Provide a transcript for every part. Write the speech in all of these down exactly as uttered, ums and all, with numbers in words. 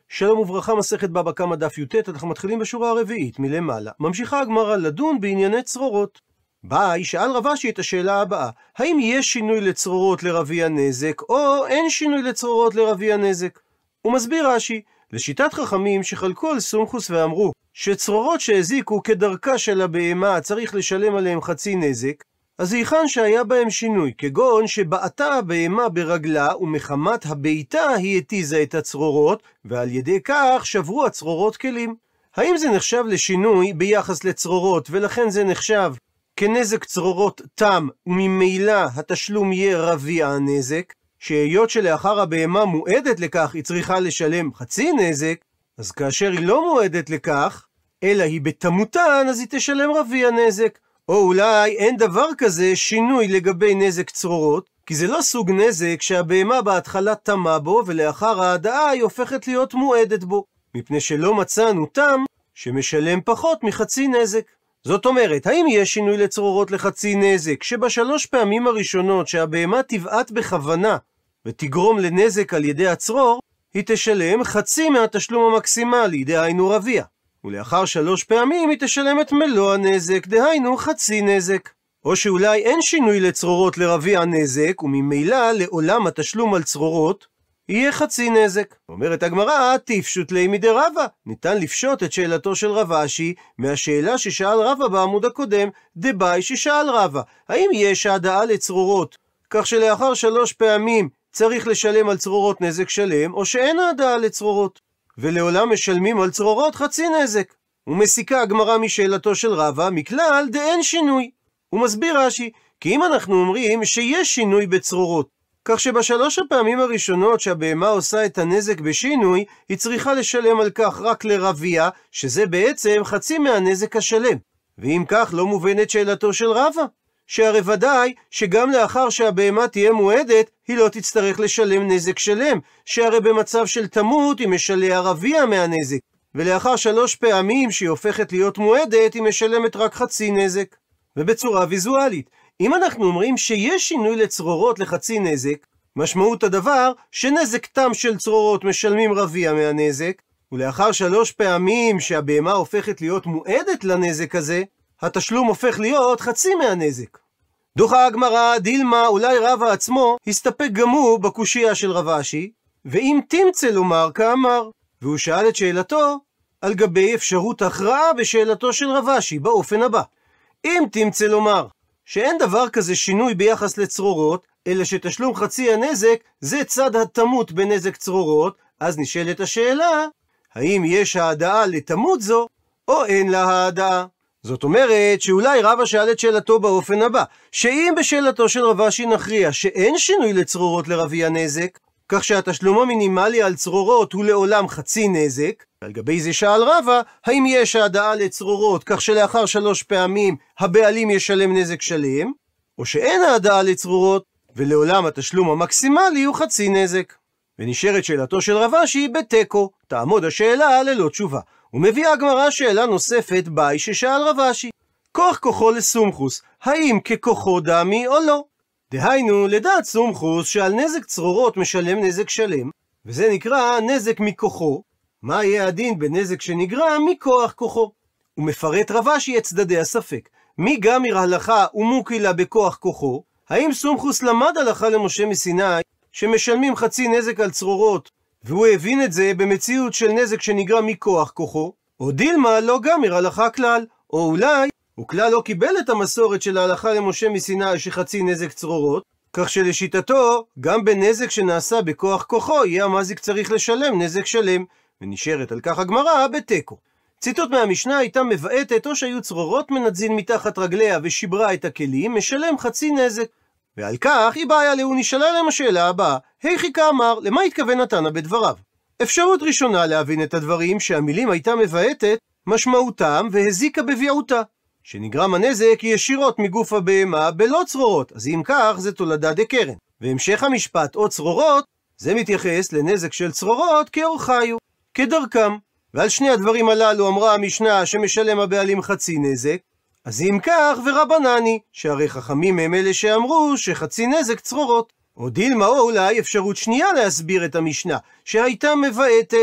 שלום וברכה, מסכת בבא קמא דף י"ט, אנחנו מתחילים בשורה הרביעית מלמעלה. ממשיכה הגמרא לדון בענייני צרורות. ביי, שאל רב אשי את השאלה הבאה: האם יש שינוי לצרורות לרביע נזק, או אין שינוי לצרורות לרביע נזק? הוא מסביר רש"י, לשיטת חכמים שחלקו על סומכוס ואמרו שצרורות שהזיקו כדרכה של הבהמה צריך לשלם עליהם חצי נזק, אז היכן שהיה בהם שינוי, כגון שבעטה הבהמה ברגלה ומחמת הביתה היא התיזה את הצרורות, ועל ידי כך שברו הצרורות כלים. האם זה נחשב לשינוי ביחס לצרורות, ולכן זה נחשב כנזק צרורות תם, וממילא התשלום יהיה רביע הנזק, שהיות שלאחר הבהמה מועדת לכך היא צריכה לשלם חצי נזק, אז כאשר היא לא מועדת לכך, אלא היא בתמותן, אז היא תשלם רביע נזק. או אולי אין דבר כזה שינוי לגבי נזק צרורות, כי זה לא סוג נזק שהבהמה בהתחלה תמה בו, ולאחר ההדאה היא הופכת להיות מועדת בו, מפני שלא מצאנו תם שמשלם פחות מחצי נזק. זאת אומרת, האם יש שינוי לצרורות לחצי נזק, שבשלוש פעמים הראשונות שהבהמה תבעט בכוונה ותגרום לנזק על ידי הצרור, היא תשלם חצי מהתשלום המקסימלי, דהיינו רביע, ולאחר שלוש פעמים היא תשלם את מלוא הנזק, דהיינו חצי נזק. או שאולי אין שינוי לצרורות לרביע נזק, וממילא לעולם התשלום על צרורות יהיה חצי נזק. אומרת הגמרא, תפשוט ליה מדרבא, ניתן לפשוט את שאלתו של רב אשי מהשאלה ששאל רבא בעמוד הקודם, דבאי ששאל רבא, האם יש העדאה לצרורות כך שלאחר שלוש פעמים צריך לשלם על צרורות נזק שלם, או שאין העדאה לצרורות ולעולם משלמים על צרורות חצי נזק? ומסיקה הגמרא משאלתו של רבא מכלל דאין שינוי. הוא מסביר רש"י, כי אם אנחנו אומרים שיש שינוי בצרורות, כך שבשלוש הפעמים הראשונות שהבהמה עושה את הנזק בשינוי, היא צריכה לשלם על כך רק לרביע, שזה בעצם חצי מהנזק השלם. ואם כך לא מובנת שאלתו של רבא, שהרי ודאי שגם לאחר שהבהמה תהיה מועדת, היא לא תצטרך לשלם נזק שלם, שהרי במצב של תמות היא משלם רביע מהנזק, ולאחר שלוש פעמים שהיא הופכת להיות מועדת, היא משלמת רק חצי נזק. ובצורה ויזואלית, אם אנחנו אומרים שיש שינוי לצרורות לחצי נזק, משמעות הדבר שנזק תם של צרורות משלמים רביע מהנזק, ולאחר שלוש פעמים שהבהמה הופכת להיות מועדת לנזק הזה, התשלום הופך להיות חצי מהנזק. דוחה הגמרא, דילמה, אולי רבא עצמו הסתפק גם הוא בקושיה של רב אשי, ואם תמצא לומר כאמר, והוא שאל את שאלתו על גבי אפשרות הכרעה בשאלתו של רב אשי באופן הבא: אם תמצא לומר שאין דבר כזה שינוי ביחס לצרורות, אלא שתשלום חצי הנזק זה צד התמות בנזק צרורות, אז נשאלת השאלה, האם יש העדאה לתמות זו, או אין לה העדאה? זאת אומרת שאולי רבא שאל את שאלתו באופן הבא, שאם בשאלתו של רב אשי נכריע שאין שינוי לצרורות לרביע נזק, כך שהתשלום המינימלי על צרורות הוא לעולם חצי נזק, על גבי זה שאל רבא, האם יש העדאה לצרורות כך שלאחר שלוש פעמים הבעלים ישלם נזק שלם, או שאין העדאה לצרורות ולעולם התשלום המקסימלי הוא חצי נזק. ונשארת שאלתו של רב אשי בתיקו, תעמוד השאלה ללא תשובה. ומביאה הגמרא שאלה נוספת באי ששאל רב אשי: כוח כוחו לסומכוס, האם ככוחו דמי או לא? דהיינו, לדעת סומכוס שעל נזק צרורות משלם נזק שלם, וזה נקרא נזק מכוחו. מה יהיה הדין בנזק שנגרם מכוח כוחו? הוא מפרט רב אשי את צדדי הספק. מי גמר הלכה ומוקילה בכוח כוחו? האם סומכוס למד הלכה למשה מסיני שמשלמים חצי נזק על צרורות, והוא הבין את זה במציאות של נזק שנגרם מכוח כוחו? או דילמה לא גמר הלכה כלל, או אולי הוא כלל לא קיבל את המסורת של ההלכה למשה מסיני שחצי נזק צרורות, כך שלשיטתו גם בנזק שנעשה בכוח כוחו יהיה המזיק צריך לשלם נזק שלם. ונשארת על כך הגמרא בתיקו. ציטוט מהמשנה הייתה מבעטת: או שהיו צרורות מנדזין מתחת רגליה ושיברה את הכלים, משלם חצי נזק. ועל כך היא באה לו, נשאלה להם השאלה הבאה: היכי כאמר, למה התכוון התנא בדבריו? אפשרות ראשונה להבין את הדברים שהמילים הייתה מבעטת משמעותם והזיקה בביעותה, שנגרם הנזק ישירות מגוף הבהמה בלא צרורות, אז אם כך זה תולדה דקרן. והמשך המשפט או צרורות זה מתייחס לנזק של צרורות כאורחיו, כדרכם. ועל שני הדברים הללו אמרה המשנה שמשלם הבעלים חצי נזק, אז אם כך ורבנני, שהרי חכמים הם אלה שאמרו שחצי נזק צרורות. או דילמה, או אולי אפשרות שנייה להסביר את המשנה, שהייתה מבעטת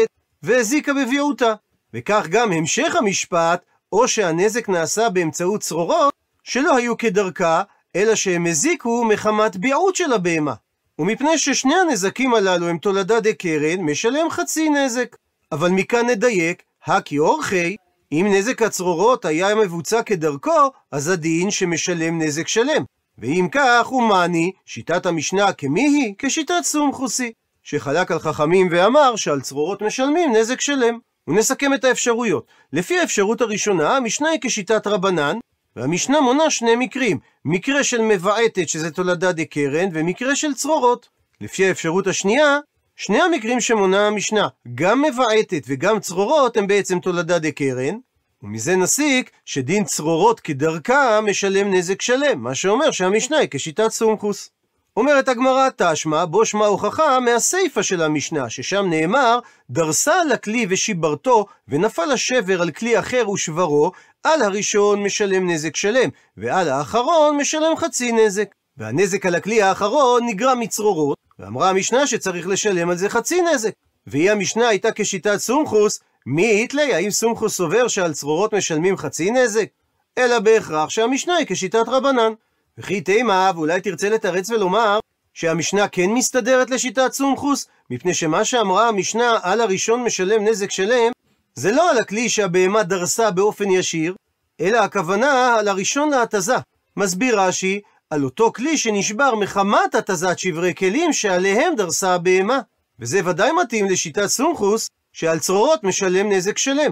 והזיקה בביעותה. וכך גם המשך המשפט, או שהנזק נעשה באמצעות צרורות שלא היו כדרכה, אלא שהם הזיקו מחמת ביעות של הבהמה. ומפני ששני הנזקים הללו הם תולדה דקרן, משלם חצי נזק. אבל מכאן נדייק, הכי אורחי, אם נזק הצרורות היה מבוצע כדרכו, אז הדין שמשלם נזק שלם. ואם כך, הוא מעני, שיטת המשנה כמי היא? כשיטת סומכוסי, שחלק על חכמים ואמר שעל צרורות משלמים נזק שלם. ונסכם את האפשרויות. לפי האפשרות הראשונה, המשנה היא כשיטת רבנן, והמשנה מונה שני מקרים, מקרה של מבעטת שזה תולדה דקרן, ומקרה של צרורות. לפי האפשרות השנייה, שני המקרים שמונה המשנה, גם מבעטת וגם צרורות, הם בעצם תולדה דקרן, ומזה נסיק שדין צרורות כדרכה משלם נזק שלם, מה שאומר שהמשנה היא כשיטת סומכוס. אומרת הגמרא תשמע, בו שמע הוכחה מהסיפא של המשנה, ששם נאמר, דרסה לכלי ושיברתו, ונפל השבר על כלי אחר ושברו, על הראשון משלם נזק שלם, ועל האחרון משלם חצי נזק. והנזק על הכלי האחרון נגרם מצרורות, ואמרה המשנה שצריך לשלם על זה חצי נזק. והיא המשנה הייתה כשיטת סומכוס, מי יתלי, האם סומכוס סובר שעל צרורות משלמים חצי נזק? אלא בהכרח שהמשנה היא כשיטת רבנן. וכי תימה, ואולי תרצה לתרץ ולומר שהמשנה כן מסתדרת לשיטת סומכוס, מפני שמה שאמרה המשנה על הראשון משלם נזק שלם, זה לא על הכלי שהבהמה דרסה באופן ישיר, אלא הכוונה על הראשון להתזה. מסביר רש"י, על אותו כלי שנשבר מחמת התזת שברי כלים שעליהם דרסה הבהמה. וזה ודאי מתאים לשיטת סומכוס, שעל צרורות משלם נזק שלם.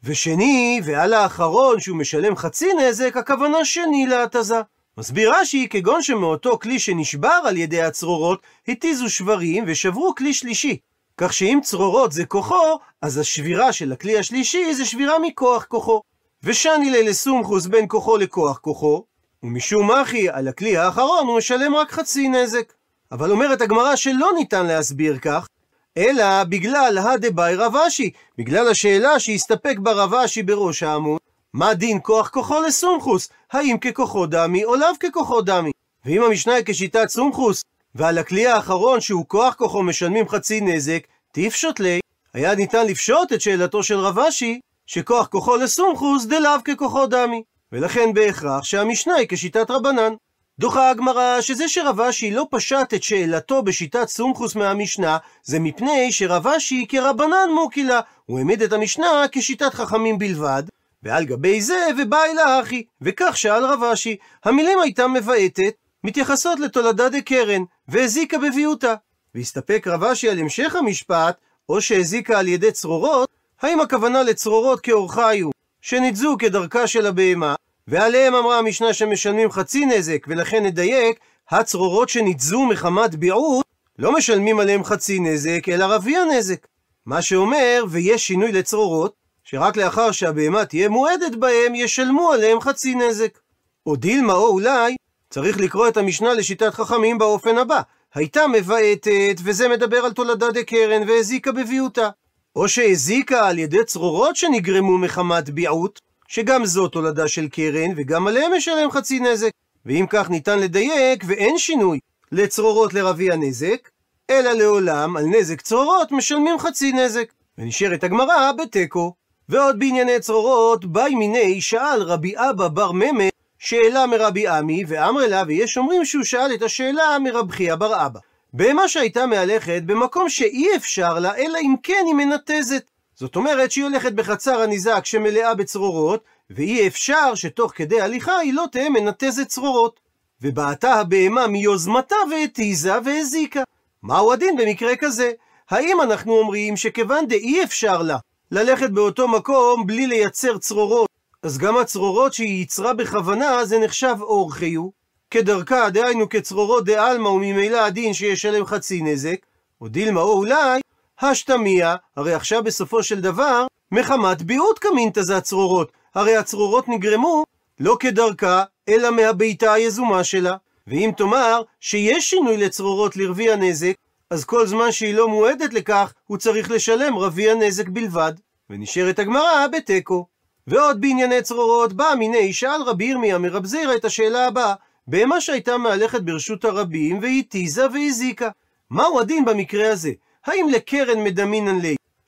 ושני, ועל האחרון שהוא משלם חצי נזק, הכוונה שני להתזה. מסביר רש"י, כגון שמאותו כלי שנשבר על ידי הצרורות, התיזו שברים ושברו כלי שלישי. כך שאם צרורות זה כוחו, אז השבירה של הכלי השלישי זה שבירה מכוח כוחו. ושני לי לסומכוס בין כוחו לכוח כוחו, ומשום אחי על הכלי האחרון הוא משלם רק חצי נזק. אבל אומרת הגמרא שלא ניתן להסביר כך, אלא בגלל הדבאי רב אשי, בגלל השאלה שהסתפק בה רב אשי בראש העמוד, מה דין כוח כוחו לסומכוס? האם ככוחו דמי או לאו ככוחו דמי? ואם המשנה היא כשיטת סומכוס, ועל הכלי האחרון שהוא כוח כוחו משלמים חצי נזק, תפשוט לי, היה ניתן לפשוט את שאלתו של רב אשי, שכוח כוחו לסומכוס דלאו ככוחו דמי. ולכן בהכרח שהמשנה היא כשיטת רבנן. דוחה הגמרא שזה שרב אשי לא פשט את שאלתו בשיטת סומכוס מהמשנה, זה מפני שרב אשי כרבנן מוקילה, הוא העמיד את המשנה כשיטת חכמים בלבד, ועל גבי זה ובא אלה אחי, וכך שאל רב אשי, המילים הייתה מבעטת, מתייחסות לתולדה דקרן, והזיקה בביעותה. והסתפק רב אשי על המשך המשפט, או שהזיקה על ידי צרורות, האם הכוונה לצרורות כאורחיו, שניתזו כדרכה של הבהמה, ועליהם אמרה המשנה שמשלמים חצי נזק, ולכן נדייק, הצרורות שניתזו מחמת ביעות, לא משלמים עליהם חצי נזק, אלא רביע נזק. מה שאומר, ויש שינוי לצרורות, שרק לאחר שהבהמה תהיה מועדת בהם, ישלמו עליהם חצי נזק. או דילמה או אולי, צריך לקרוא את המשנה לשיטת חכמים באופן הבא, הייתה מבעטת, וזה מדבר על תולדה דקרן, והזיקה בביעותה. או שהזיקה על ידי צרורות שנגרמו מחמת ביעות, שגם זו תולדה של קרן, וגם עליהם משלם חצי נזק. ואם כך ניתן לדייק, ואין שינוי לצרורות לרביע נזק, אלא לעולם על נזק צרורות משלמים חצי נזק. ונשארת הגמרא בתיקו. ועוד בענייני צרורות, באי מיני שאל רבי אבא בר ממה, שאלה מרבי עמי, ואמר לה, ויש אומרים שהוא שאל את השאלה מרבי חייא בר אבא. בהמה שהייתה מהלכת במקום שאי אפשר לה, אלא אם כן היא מנתזת. זאת אומרת שהיא הולכת בחצר הניזק שמלאה בצרורות, ואי אפשר שתוך כדי הליכה היא לא תהיה מנתזת צרורות. ובעתה הבהמה מיוזמתה והתיזה והזיקה. מהו הדין במקרה כזה? האם אנחנו אומרים שכיוון דאי אפשר לה ללכת באותו מקום בלי לייצר צרורות, אז גם הצרורות שהיא ייצרה בכוונה זה נחשב אורחיו, כדרכה, דהיינו כצרורות דעלמא, וממילא הדין שישלם חצי נזק, או דילמה או אולי, השתמיה, הרי עכשיו בסופו של דבר, מחמת ביעות קמינתא זה הצרורות, הרי הצרורות נגרמו לא כדרכה, אלא מהביתה היזומה שלה. ואם תאמר שיש שינוי לצרורות לרביע נזק, אז כל זמן שהיא לא מועדת לכך, הוא צריך לשלם רביע נזק בלבד. ונשארת הגמרא בתיקו. ועוד בענייני צרורות, בא מיני שאל רבי ירמיה מרב זירא את השאלה הבאה, בהמה שהייתה מהלכת ברשות הרבים, והתיזה והזיקה. מהו הדין במקרה הזה? האם לקרן מדמינן לי,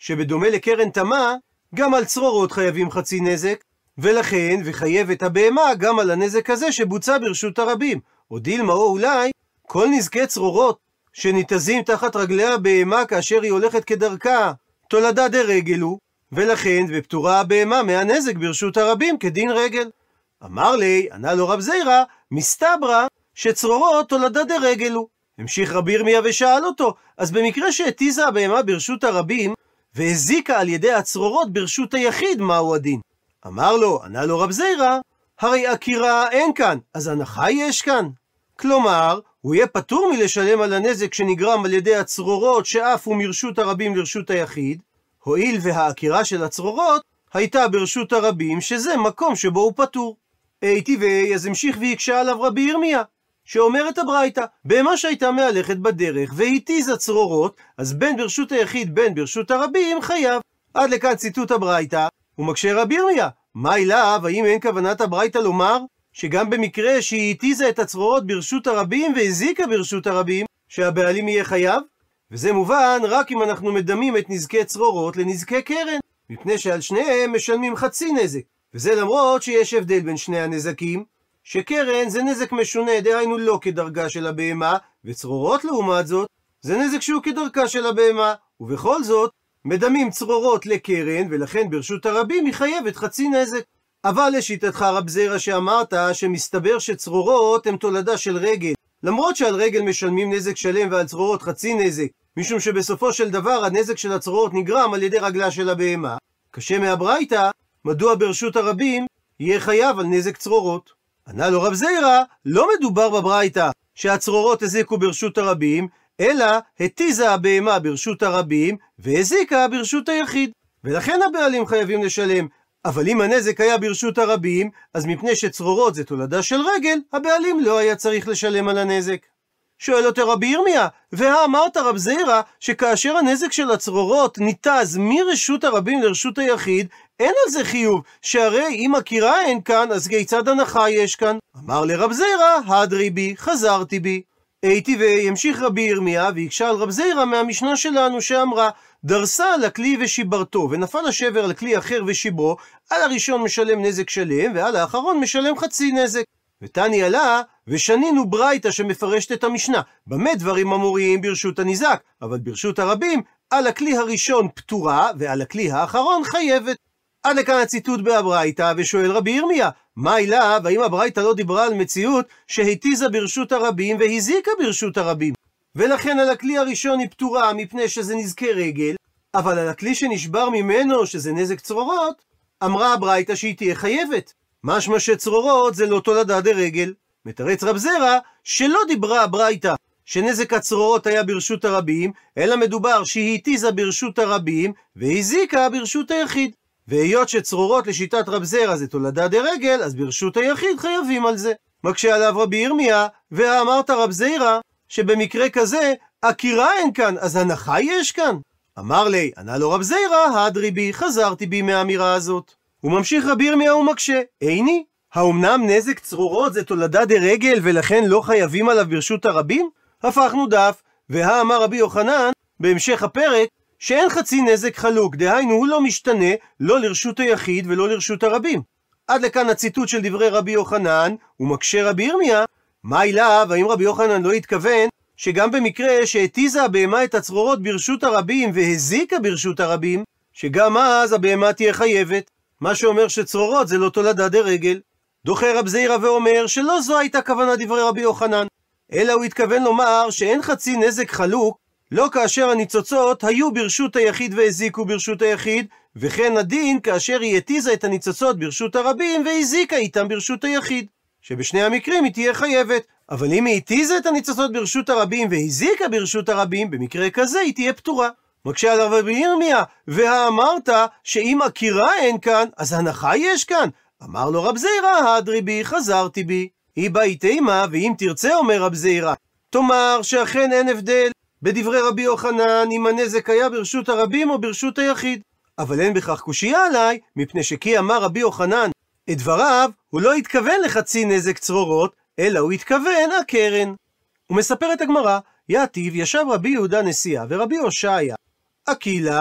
שבדומה לקרן תמה, גם על צרורות חייבים חצי נזק, ולכן וחייבת הבהמה גם על הנזק הזה שבוצע ברשות הרבים. או דילמה או אולי, כל נזקי צרורות שניתזים תחת רגלי הבהמה כאשר היא הולכת כדרכה, תולדה דרגל הוא, ולכן ופטורה הבהמה מהנזק ברשות הרבים כדין רגל. אמר לי, ענה לו רב זירא, מסתברא שצרורות תולדה דרגל הוא. המשיך רבי ירמיה ושאל אותו, אז במקרה שהתיזה הבהמה ברשות הרבים, והזיקה על ידי הצרורות ברשות היחיד, מהו הדין? אמר לו, ענה לו רב זירא, הרי עקירה אין כאן, אז הנחה יש כאן. כלומר, הוא יהיה פטור מלשלם על הנזק שנגרם על ידי הצרורות שעפו מרשות הרבים לרשות היחיד, הואיל והעקירה של הצרורות הייתה ברשות הרבים, שזה מקום שבו הוא פטור. היטיבי, אז המשיך ויקשה עליו רבי ירמיה, שאומרת הברייתא, בהמה שהייתה מהלכת בדרך והתיזה צרורות, אז בין ברשות היחיד בין ברשות הרבים חייב. עד לכאן ציטוט הברייתא. ומקשה רבי ירמיה, מה אליו, האם אין כוונת הברייתא לומר שגם במקרה שהיא התיזה את הצרורות ברשות הרבים והזיקה ברשות הרבים, שהבעלים יהיה חייב? וזה מובן רק אם אנחנו מדמים את נזקי צרורות לנזקי קרן, מפני שעל שניהם משלמים חצי נזק, וזה למרות שיש הבדל בין שני הנזקים, שקרן זה נזק משונה, דהיינו לא כדרגה של הבהמה, וצרורות לעומת זאת זה נזק שהוא כדרכה של הבהמה, ובכל זאת מדמים צרורות לקרן, ולכן ברשות הרבים היא חייבת חצי נזק. אבל לשיטתך רב זירא שאמרת שמסתבר שצרורות הם תולדה של רגל, למרות שעל רגל משלמים נזק שלם ועל צרורות חצי נזק, משום שבסופו של דבר הנזק של הצרורות נגרם על ידי רגלה של הבהמה, קשה מהברייתא, מדוע ברשות הרבים יהיה חייב על נזק צרורות? ענה לו רב זירא, לא מדובר בברייתא שהצרורות הזיקו ברשות הרבים, אלא התיזה הבהמה ברשות הרבים והזיקה ברשות היחיד, ולכן הבעלים חייבים לשלם. אבל אם הנזק היה ברשות הרבים, אז מפני שצרורות זה תולדה של רגל, הבעלים לא היה צריך לשלם על הנזק. שואל אותו רבי ירמיה, והאמרת רב זירא שכאשר הנזק של הצרורות ניתז מרשות הרבים לרשות היחיד, אין על זה חיוב, שהרי אם עקירה אין כאן, אז כיצד הנחה יש כאן? אמר לרב זירא, הדרי בי, חזרתי בי. היטיבי, המשיך רבי ירמיה ויקשה על רב זירא מהמשנה שלנו שאמרה, דרסה על הכלי ושיברתו, ונפל השבר על כלי אחר ושיברו, על הראשון משלם נזק שלם, ועל האחרון משלם חצי נזק. ותני עלה, ושנינו ברייתא שמפרשת את המשנה, במה דברים אמוריים ברשות הניזק, אבל ברשות הרבים, על הכלי הראשון פטורה, ועל הכלי האחרון חייבת. עד לכאן הציטוט בהברייתא, ושואל רבי ירמיה, מה אליו, האם הברייתא לא דיברה על מציאות שהתיזה ברשות הרבים והזיקה ברשות הרבים? ולכן על הכלי הראשון היא פטורה מפני שזה נזקי רגל, אבל על הכלי שנשבר ממנו, שזה נזק צרורות, אמרה הברייתא שהיא תהיה חייבת. משמע שצרורות זה לא תולדה דרגל. מתרץ רב זירא שלא דיברה הברייתא שנזק הצרורות היה ברשות הרבים, אלא מדובר שהיא התיזה ברשות הרבים והזיקה ברשות היחיד. והיות שצרורות לשיטת רב זירא זה תולדה דרגל, אז ברשות היחיד חייבים על זה. מקשה עליו רבי ירמיה, והאמרת רב זירא שבמקרה כזה עקירה אין כאן, אז הנחה יש כאן? אמר לי, ענה לו רב זירא, הדרי בי, חזרתי בי מהאמירה הזאת. הוא ממשיך רבי ירמיה ומקשה, איני, האומנם נזק צרורות זה תולדה דרגל ולכן לא חייבים עליו ברשות הרבים? הפכנו דף, והאמר רבי יוחנן בהמשך הפרק שאין חצי נזק חלוק, דהיינו הוא לא משתנה לא לרשות היחיד ולא לרשות הרבים. עד לכאן הציטוט של דברי רבי יוחנן, ומקשה רבי ירמיה, מה אליו, האם רבי יוחנן לא התכוון שגם במקרה שהתיזה הבהמה את הצרורות ברשות הרבים והזיקה ברשות הרבים, שגם אז הבהמה תהיה חייבת, מה שאומר שצרורות זה לא תולדה דרגל? דוחה רב זירא ואומר שלא זו הייתה כוונה דברי רבי יוחנן, אלא הוא התכוון לומר שאין חצי נזק חלוק, לא כאשר הניצוצות היו ברשות היחיד והזיקו ברשות היחיד, וכן הדין כאשר היא התיזה את הניצוצות ברשות הרבים והזיקה איתם ברשות היחיד, שבשני המקרים היא תהיה חייבת. אבל אם היא התיזה את הניצוצות ברשות הרבים והזיקה ברשות הרבים, במקרה כזה היא תהיה פטורה. מקשה עליו רבי ירמיה, והאמרת שאם עקירה אין כאן, אז הנחה יש כאן? אמר לו רב זירא, הדרי בי, חזרתי בי. היא באי תימה, ואם תרצה, אומר רב זירא, תאמר שאכן אין הבדל בדברי רבי יוחנן אם הנזק היה ברשות הרבים או ברשות היחיד. אבל אין בכך קושיה עליי, מפני שכי אמר רבי יוחנן את דבריו, הוא לא התכוון לחצי נזק צרורות, אלא הוא התכוון הקרן. הוא מספר את הגמרא, יתיב ישב רבי יהודה נשיאה ורבי הושעיה, אקילה,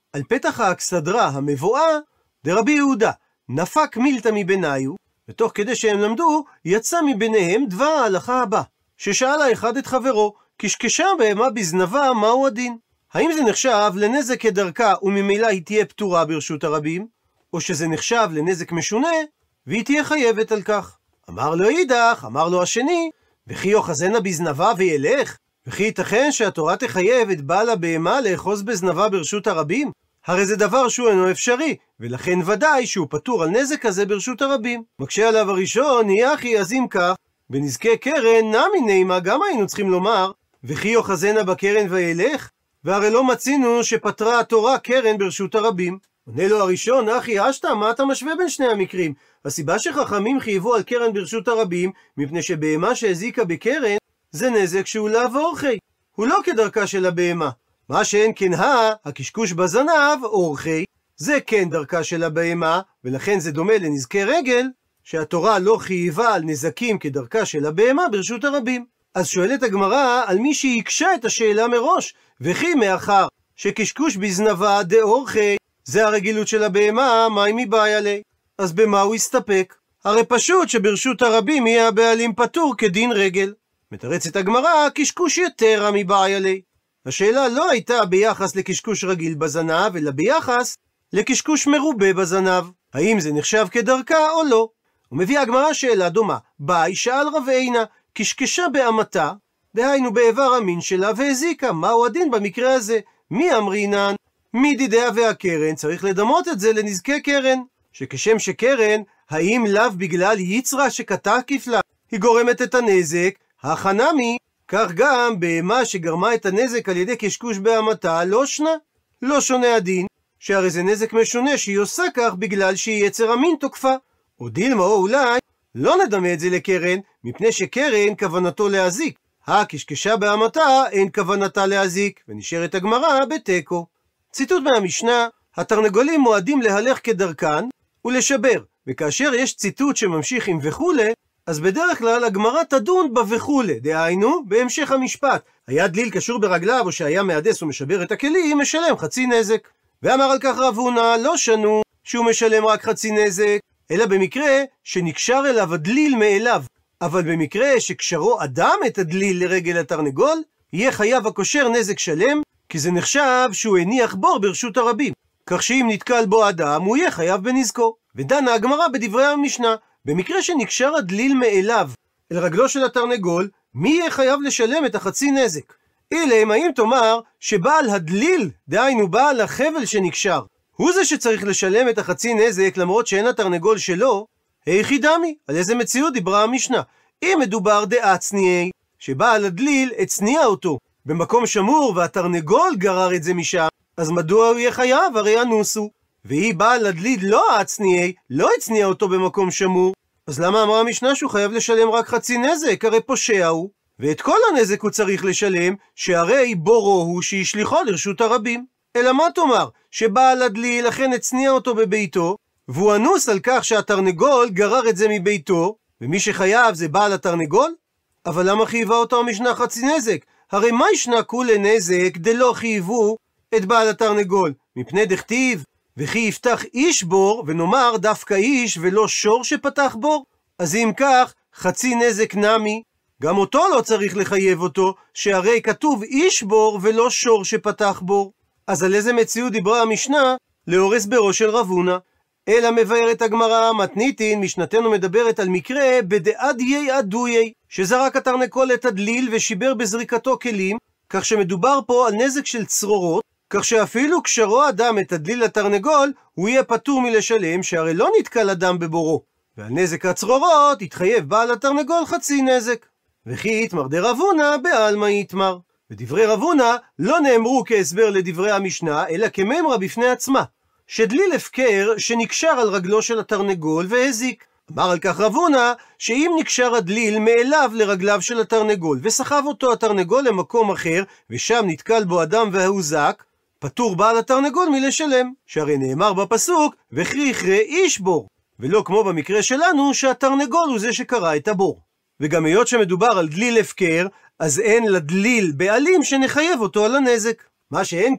על פתח האכסדרה המבואה, דרבי יהודה, נפק מילתא מבניו, ותוך כדי שהם למדו, יצא מביניהם דבר ההלכה הבא, ששאל האחד את חברו, קשקשה בהמה בזנבה, מהו הדין? האם זה נחשב לנזק כדרכה וממילא היא תהיה פטורה ברשות הרבים, או שזה נחשב לנזק משונה והיא תהיה חייבת על כך? אמר לו אידך, אמר לו השני, וכי יאחזנה בזנבה וילך? וכי ייתכן שהתורה תחייב את בעל הבהמה לאחוז בזנבה ברשות הרבים? הרי זה דבר שהוא אינו אפשרי, ולכן ודאי שהוא פטור על נזק כזה ברשות הרבים. מקשה עליו הראשון, יחי, אז אם כך, בנזקי קרן נמי נימה, גם היינו צריכים לומר, וכי יאחזנה בקרן וילך? והרי לא מצינו שפטרה התורה קרן ברשות הרבים. עונה לו הראשון, אחי אשתא, מה אתה משווה בין שני המקרים? הסיבה שחכמים חייבו על קרן ברשות הרבים, מפני שבהמה שהזיקה בקרן, זה נזק שהוא לאו אורחי, הוא לא כדרכה של הבהמה. מה שאין כן הא, הקשקוש בזנב, אורחי, זה כן דרכה של הבהמה, ולכן זה דומה לנזקי רגל, שהתורה לא חייבה על נזקים כדרכה של הבהמה ברשות הרבים. אז שואלת הגמרא על מי שהקשה את השאלה מראש, וכי מאחר שקשקוש בזנבה דאורחי, זה הרגילות של הבהמה, מה אם היא בעיה לי? אז במה הוא יסתפק? הרי פשוט שברשות הרבים יהיה הבעלים פטור כדין רגל. מתרצת הגמרא, קשקוש יתרה מבעיה לי. השאלה לא הייתה ביחס לקשקוש רגיל בזנב, אלא ביחס לקשקוש מרובה בזנב. האם זה נחשב כדרכה או לא? ומביאה הגמרא שאלה דומה. באי שאל רב עינה, קשקשה באמתה, דהיינו באיבר המין שלה, והזיקה. מהו הדין במקרה הזה? מי אמרינן? מי דידיה והקרן? צריך לדמות את זה לנזקי קרן. שכשם שקרן, האם לאו בגלל יצרה שקטע כפלה, היא גורמת את הנזק, החנמי, כך גם בהמה שגרמה את הנזק על ידי קשקוש באמתה, לא שנה. לא שונה הדין, שהרי זה נזק משונה שהיא עושה כך בגלל שהיא יצר המין תוקפה. או דילמה או אולי, לא נדמה את זה לקרן, מפני שקרן כוונתו להזיק. הקשקשה באמתה אין כוונתה להזיק, ונשארת הגמרא בתיקו. ציטוט מהמשנה, התרנגולים מועדים להלך כדרכן ולשבר, וכאשר יש ציטוט שממשיך עם וכולי, אז בדרך כלל הגמרא תדון בווכולי, דהיינו, בהמשך המשפט. היה דליל קשור ברגליו או שהיה מהדס ומשבר את הכלים, משלם חצי נזק. ואמר על כך רב הונא, לא שנו שהוא משלם רק חצי נזק, אלא במקרה שנקשר אליו הדליל מאליו. אבל במקרה שקשרו אדם את הדליל לרגל התרנגול, יהיה חייב הקושר נזק שלם, כי זה נחשב שהוא הניח בור ברשות הרבים. כך שאם נתקל בו אדם, הוא יהיה חייב בנזקו. ודנה הגמרא בדברי המשנה, במקרה שנקשר הדליל מאליו אל רגלו של התרנגול, מי יהיה חייב לשלם את החצי נזק? אילם, האם תאמר שבעל הדליל, דהיינו בעל החבל שנקשר, הוא זה שצריך לשלם את החצי נזק למרות שאין התרנגול שלו? היכי דמי, על איזה מציאות דיברה המשנה? אם מדובר דאצניי, שבעל הדליל הצניע אותו במקום שמור והתרנגול גרר את זה משם, אז מדוע הוא יהיה חייב? הרי אנוסו. והיא בעל הדליל לא הצניעי, לא הצניע אותו במקום שמור, אז למה אמרה המשנה שהוא חייב לשלם רק חצי נזק? הרי פושע הוא, ואת כל הנזק הוא צריך לשלם, שהרי בורו הוא שישליחו לרשות הרבים. אלא מה תאמר? שבעל הדליל לכן הצניע אותו בביתו, והוא אנוס על כך שהתרנגול גרר את זה מביתו, ומי שחייב זה בעל התרנגול? אבל למה חייבה אותו המשנה חצי נזק? הרי מה ישנה כולי נזק דלא חייבו את בעל התרנגול? מפני דכתיב וכי יפתח איש בור, ונאמר דווקא איש ולא שור שפתח בור. אז אם כך, חצי נזק נמי, גם אותו לא צריך לחייב אותו, שהרי כתוב איש בור ולא שור שפתח בור. אז על איזה מציאות דיברה המשנה לאור הסברו של רב הונא? אלא מבארת הגמרא, מתניתין, משנתנו מדברת על מקרה בדאדיי אדויי, שזרק התרנגול את הדליל ושיבר בזריקתו כלים, כך שמדובר פה על נזק של צרורות, כך שאפילו קשרו אדם את הדליל לתרנגול, הוא יהיה פטור מלשלם, שהרי לא נתקל אדם בבורו. ועל נזק הצרורות התחייב בעל התרנגול חצי נזק. וכי יתמר דרב הונא בעלמא יתמר. ודברי רב הונא לא נאמרו כהסבר לדברי המשנה, אלא כממרה בפני עצמה, שדליל הפקר שנקשר על רגלו של התרנגול והזיק. אמר על כך רב הונא, שאם נקשר הדליל מאליו לרגליו של התרנגול, וסחב אותו התרנגול למקום אחר, ושם נתקל בו אדם והוזק, פטור בעל התרנגול מלשלם, שהרי נאמר בפסוק, וכי יכרה איש בור, ולא כמו במקרה שלנו, שהתרנגול הוא זה שקרא את הבור. וגם היות שמדובר על דליל הפקר, אז אין לדליל בעלים שנחייב אותו על הנזק. מה שאין כן,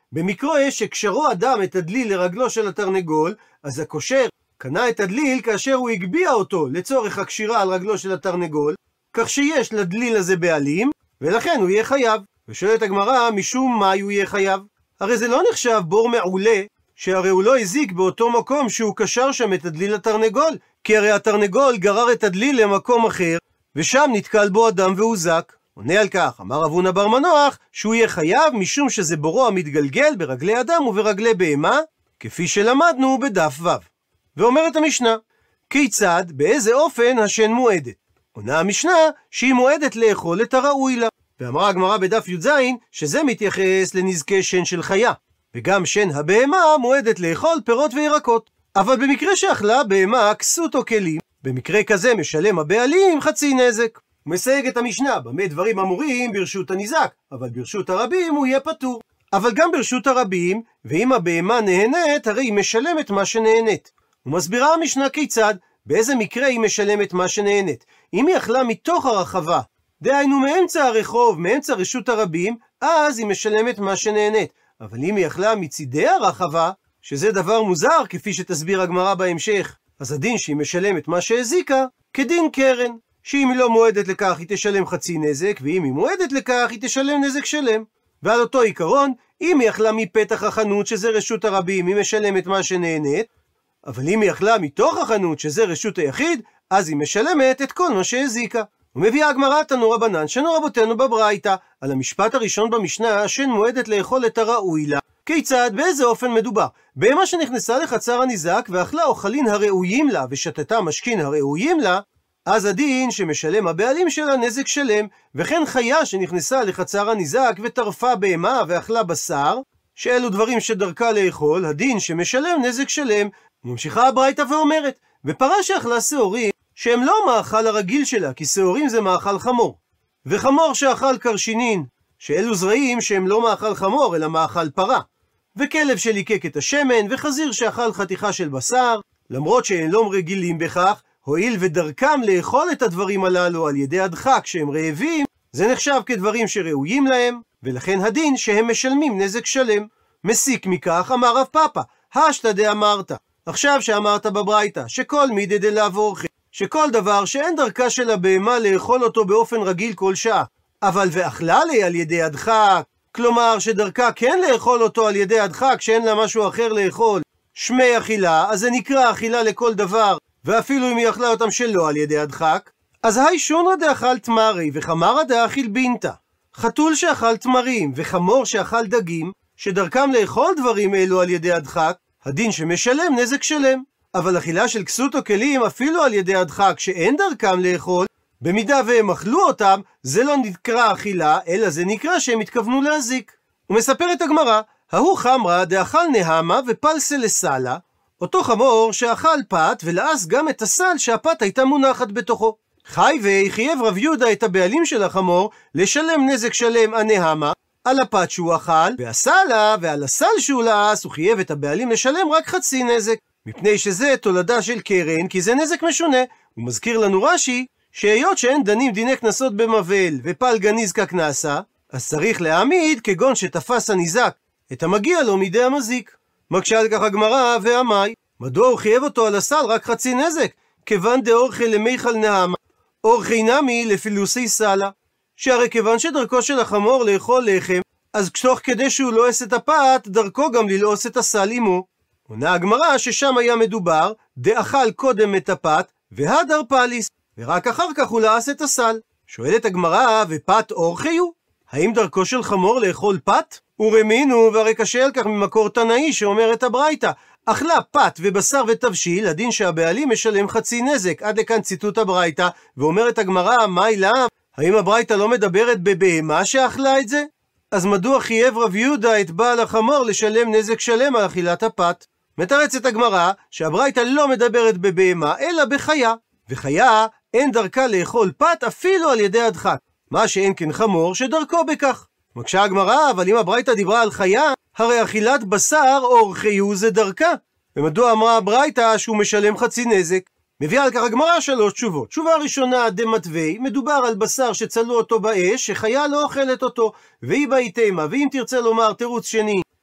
במקרה שקשרו אדם את הדליל לרגלו של התרנגול, אז הקושר קנה את הדליל כאשר הוא הגביע אותו לצורך הקשירה על רגלו של התרנגול, כך שיש לדליל הזה בעלים, ולכן הוא יהיה חייב. ושואלת הגמרא, משום מה הוא יהיה חייב? הרי זה לא נחשב בור מעולה, שהרי הוא לא הזיק באותו מקום שהוא קשר שם את הדליל לתרנגול, כי הרי התרנגול גרר את הדליל למקום אחר, ושם נתקל בו אדם והוזק. עונה על כך, אמר רב הונא בר מנוח, שהוא יהיה חייב משום שזה בורו המתגלגל ברגלי אדם וברגלי בהמה, כפי שלמדנו בדף ו'. ואומרת המשנה, כיצד, באיזה אופן השן מועדת? עונה המשנה שהיא מועדת לאכול את הראוי לה. ואמרה הגמרא בדף י"ז שזה מתייחס לנזקי שן של חיה, וגם שן הבהמה מועדת לאכול פירות וירקות. אבל במקרה שאכלה בהמה כסות או כלים, במקרה כזה משלם הבעלים חצי נזק. הוא מסייג את המשנה, במה דברים אמורים ברשות הניזק, אבל ברשות הרבים הוא יהיה פטור. אבל גם ברשות הרבים, ואם הבהמה נהנית, הרי היא משלמת מה שנהנית. ומסבירה המשנה כיצד, באיזה מקרה היא משלמת מה שנהנית. אם היא אכלה מתוך הרחבה, דהיינו מאמצע הרחוב, מאמצע רשות הרבים, אז היא משלמת מה שנהנית. אבל אם היא אכלה מצידי הרחבה, שזה דבר מוזר, כפי שתסביר הגמרא בהמשך, אז הדין שהיא משלמת מה שהזיקה, כדין קרן, שאם היא לא מועדת לכך היא תשלם חצי נזק, ואם היא מועדת לכך היא תשלם נזק שלם. ועל אותו עיקרון, אם היא אכלה מפתח החנות, שזה רשות הרבים, היא משלמת מה שנהנית, אבל אם היא אכלה מתוך החנות, שזה רשות היחיד, אז היא משלמת את כל מה שהזיקה. ומביאה הגמרא תנו רבנן, שנו רבותינו בברייתא, על המשפט הראשון במשנה, השן מועדת לאכול את הראוי לה. כיצד, באיזה אופן מדובר? בהמה שנכנסה לחצר הניזק, ואכלה אוכלין הראויים לה, ושתתה משכין הראויים לה, אז הדין שמשלם הבעלים שלה נזק שלם, וכן חיה שנכנסה לחצר הניזק, וטרפה בהמה ואכלה בשר, שאלו דברים שדרכה לאכול, הדין שמשלם נזק שלם. ממשיכה הברייתא ואומרת, ופרה שאכלה שעורים, שהם לא מאכל הרגיל שלה, כי שעורים זה מאכל חמור, וחמור שאכל קרשינין, שאלו זרעים שהם לא מאכל חמור, אלא מאכל פרה, וכלב שליקק את השמן, וחזיר שאכל חתיכה של בשר, למרות שהם לא רגילים בכך, הואיל ודרכם לאכול את הדברים הללו על ידי הדחק שהם רעבים, זה נחשב כדברים שראויים להם, ולכן הדין שהם משלמים נזק שלם. מסיק מכך, אמר רב פאפא, השתא דאמרת, עכשיו שאמרת בברייתא, שכל מידי דלאו אוכל, שכל דבר שאין דרכה של הבהמה לאכול אותו באופן רגיל כל שעה, אבל ואכלה לי על ידי הדחק, כלומר שדרכה כן לאכול אותו על ידי הדחק שאין לה משהו אחר לאכול, שמי אכילה, אז זה נקרא אכילה לכל דבר, ואפילו אם היא אכלה אותם שלא על ידי הדחק, אז היי שונרא דאכל תמרי וחמרא דאכיל בינתא. חתול שאכל תמרים וחמור שאכל דגים, שדרכם לאכול דברים אלו על ידי הדחק, הדין שמשלם נזק שלם. אבל אכילה של כסות או כלים אפילו על ידי הדחק שאין דרכם לאכול, במידה והם אכלו אותם, זה לא נקרא אכילה, אלא זה נקרא שהם התכוונו להזיק. ומספרת הגמרא, ההוא חמרא דאכל נהמה ופלסה לסלה, אותו חמור שאכל פת ולעס גם את הסל שהפת הייתה מונחת בתוכו. חי וחייב רב יהודה את הבעלים של החמור לשלם נזק שלם הנהמה על הפת שהוא אכל, והסלה ועל הסל שהוא לעס הוא חייב את הבעלים לשלם רק חצי נזק, מפני שזה תולדה של קרן, כי זה נזק משונה. הוא מזכיר לנו רש"י שהיות שאין דנים דיני קנסות במבל ופלגה נזקה קנסה, אז צריך להעמיד כגון שתפס הניזק את המגיע לו מידי המזיק. מקשה על כך הגמרא ואמי, מדוע הוא חייב אותו על הסל רק חצי נזק? כיוון דאורחי למיכל נהמה, אורחי נמי לפילוסי סלה, שהרי כיוון שדרכו של החמור לאכול לחם, אז תוך כדי שהוא לועס את הפת, דרכו גם ללעוס את הסל עמו. עונה הגמרא ששם היה מדובר, דאכל קודם את הפת, והדר פליס, ורק אחר כך הוא לעס את הסל. שואלת הגמרא, ופת אורחי הוא? האם דרכו של חמור לאכול פת? ורמינו, והרי קשה על כך ממקור תנאי שאומר את הברייתא, אכלה פת ובשר ותבשיל, הדין שהבעלים משלם חצי נזק. עד לכאן ציטוט הברייתא, ואומרת הגמרא, מה אליו? האם הברייתא לא מדברת בבהמה שאכלה את זה? אז מדוע חייב רב יהודה את בעל החמור לשלם נזק שלם על אכילת הפת? מתרצת הגמרא שהברייתא לא מדברת בבהמה אלא בחיה, וחיה אין דרכה לאכול פת אפילו על ידי הדחק, מה שאין כן חמור שדרכו בכך. מקשה הגמרא, אבל אם הברייתא דיברה על חיה, הרי אכילת בשר אורחיו זה דרכה, ומדוע אמרה הברייתא שהוא משלם חצי נזק? מביאה על כך הגמרא שלוש תשובות. תשובה ראשונה, דמתווי, מדובר על בשר שצלו אותו באש, שחיה לא אוכלת אותו, והיא באי תימה. ואם תרצה לומר תירוץ שני,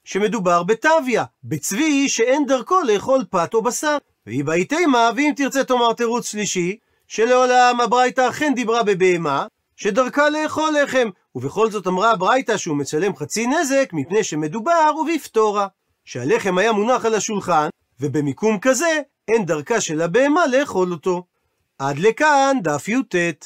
שמדובר בטביה, בצבי שאין דרכו לאכול פת או בשר. והיא באי תימה, ואם תרצה תאמר תירוץ שלישי, שלעולם הברייתא אכן דיברה בבהמה, שדרכה לאכול לחם, ובכל זאת אמרה הברייתא שהוא מצלם חצי נזק, מפני שמדובר ובפטורה, שהלחם היה מונח על השולחן, ובמיקום כזה אין דרכה של הבהמה לאכול אותו. עד לכאן דף י"ט.